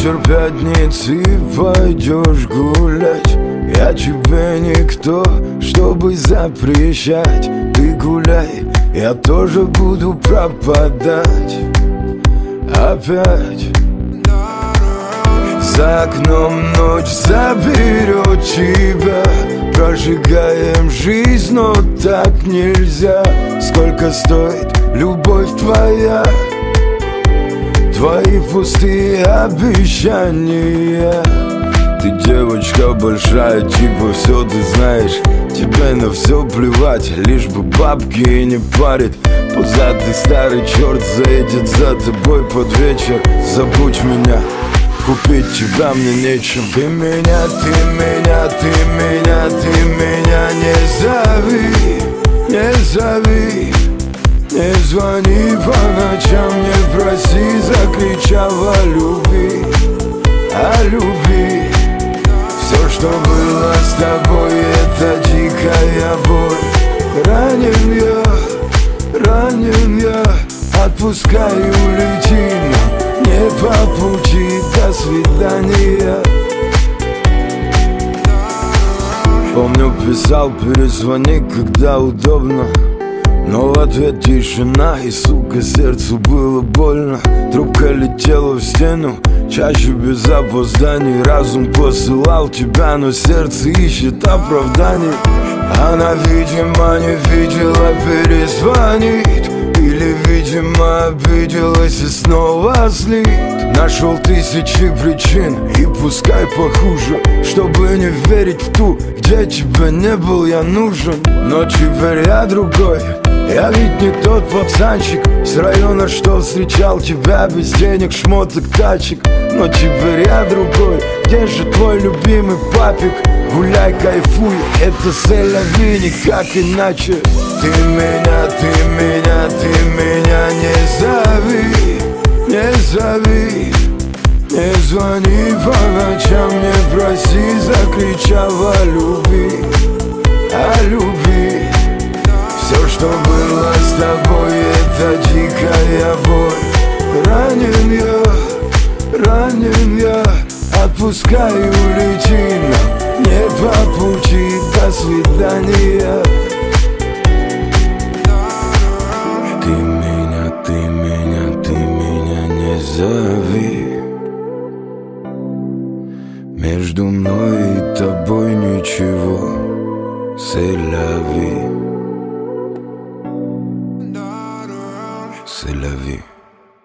вечер пятницы пойдешь гулять. Я тебе никто, чтобы запрещать. Ты гуляй, я тоже буду пропадать опять. За окном ночь заберет тебя. Прожигаем жизнь, но так нельзя. Сколько стоит любовь твоя? Твои пустые обещания. Ты девочка большая, типа все ты знаешь. Тебе на все плевать, лишь бы бабки и не парит. Пузатый старый черт заедет за тобой под вечер. Забудь меня, купить тебя мне нечем. Ты меня, ты меня, ты меня, ты меня не зови, не зови. Не звони по ночам, не проси, закричав о любви, о любви. Все, что было с тобой, это дикая боль. Ранен я, отпускай и улети, но не по пути. До свидания. Помню, писал, перезвони, когда удобно. Но в ответ тишина, и, сука, сердцу было больно. Трубка летела в стену, чаще без опозданий. Разум посылал тебя, но сердце ищет оправданий. Она, видимо, не видела, перезвонит. Или, видимо, обиделась и снова злит. Нашел тысячи причин, и пускай похуже, чтобы не верить в ту, где тебя не был я нужен. Но теперь я другой. Я ведь не тот пацанчик с района, что встречал тебя без денег, шмоток, тачек. Но теперь я другой. Где же твой любимый папик? Гуляй, кайфуй, это сель-ля-ви, никак иначе. Ты меня, ты меня, ты меня не зови, не зови. Не звони по ночам, не проси, закричав о любви, о любви. Все, что было с тобой, это дикая боль. Ранен я, отпускай и улети, но не по пути. До свидания. Ты меня, ты меня, ты меня не зови. Между мной и тобой ничего. C'est la vie. C'est la vie.